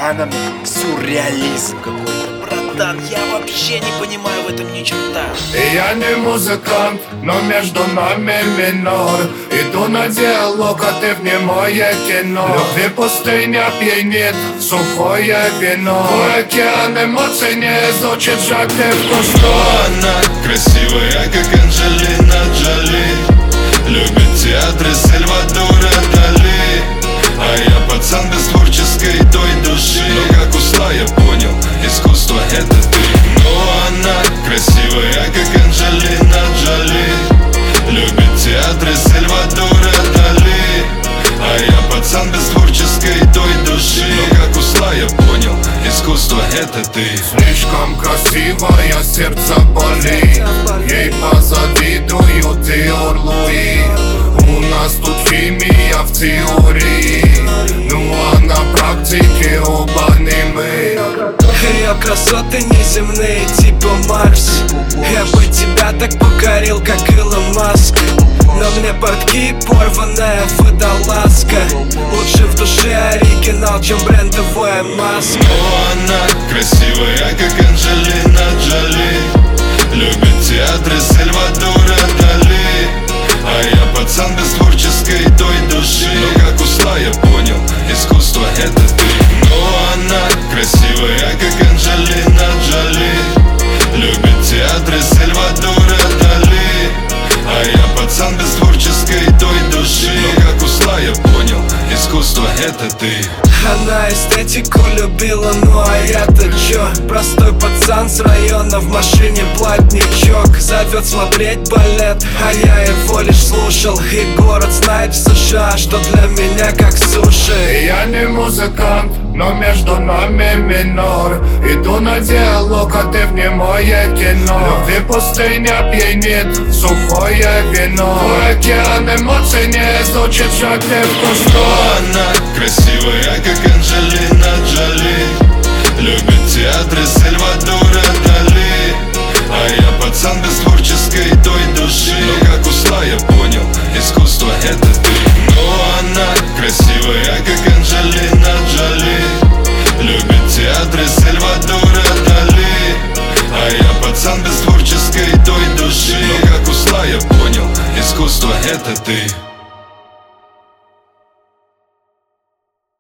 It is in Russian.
она мне сюрреализм какой-то. Братан, я вообще не понимаю в этом ни черта. Я не музыкант, но между нами минор. Иду на диалог, а ты в немое кино. Любви пустыня пьянит, сухое вино. Твой океан эмоций не изучит жажды вкус. Она красивая, как Анджелина Джоли, любит театры Сальвадора Дали. А я пацан без творческой той души. Но как усла я понял, искусство это ты. Но она красивая, как Анджелина Джоли, любит театры Сальвадора Дали. А я пацан без творческой той души. Но как усла я понял, искусство это ты. Слишком красивая, сердце болит. Ей позавидуют Диор Луи. У нас тут химия в теории, ну а на практике оба не мы. Ее красоты неземные, типа Марс. Я бы тебя так покорил, как Илон Маск. Но мне портки порванная водолазка. Лучше в душе оригинал, чем брендовая маска. Но она красивая, как Анджелина Джоли, любит театры Сальвадора Дали. А я пацан без творческой той души. Но как усла я понял, искусство это ты. Но она красивая, как Анджелина Джоли, любит театры Сальвадора Дали. А я пацан без творческой той души. Но как усла я понял, искусство это ты. Она эстетику любила, ну а я-то чё? Простой пацан с района, в машине платничок. Зовет смотреть балет, а я его лишь слушал. И город знает в США, что для меня как суши. Я не музыкант, но между нами минор. Иду на диалог, а ты в немое кино. Любви пустыня пьянит, сухое вино. Твой океан эмоций не изучит жажды вкус. Она красивая, как Анджелина Джоли, любит театры Сальвадора Дали. А я пацан без творческой той души. Но